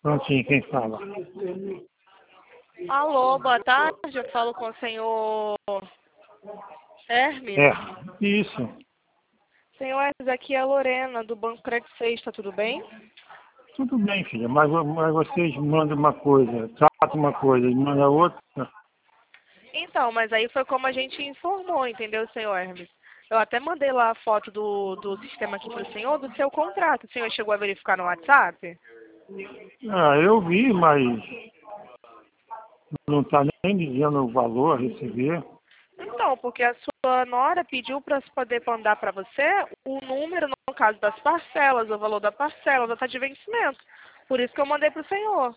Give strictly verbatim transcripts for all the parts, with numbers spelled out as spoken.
Prontinho, quem fala? Alô, boa tarde. Eu falo com o senhor Hermes. É, isso. Senhor Hermes, aqui é a Lorena, do Banco Credit Suisse, tá tudo bem? Tudo bem, filha, mas, mas vocês mandam uma coisa, tratam uma coisa e mandam outra. Então, mas aí foi como a gente informou, entendeu, senhor Hermes? Eu até mandei lá a foto do, do sistema aqui pro senhor, do seu contrato. O senhor chegou a verificar no WhatsApp? Ah, eu vi, mas não está nem dizendo o valor a receber. Então, porque a sua nora pediu para poder mandar para você o número, no caso das parcelas, o valor da parcela, data de vencimento. Por isso que eu mandei para o senhor.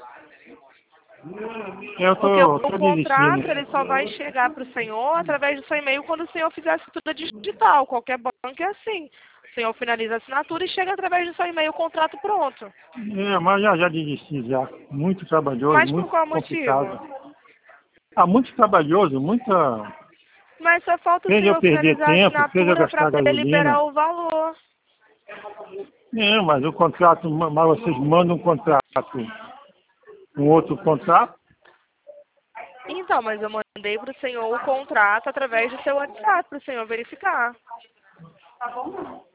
Eu Porque tô, o tô contrato, desistindo. ele só vai chegar para o senhor através do seu e-mail quando o senhor fizer a assinatura digital. Qualquer banco é assim. O senhor finaliza a assinatura e chega através do seu e-mail o contrato pronto. É, mas já, já desisti já. Muito trabalhoso, Mas por muito qual complicado. motivo? Ah, muito trabalhoso, muita. Mas só falta o Fez eu senhor perder finalizar a tempo, fez eu assinatura para gastar poder liberar gasolina. o valor. É, mas o contrato, mas vocês mandam um contrato, um outro contrato. Então, mas eu mandei para o senhor o contrato através do seu WhatsApp, para o senhor verificar.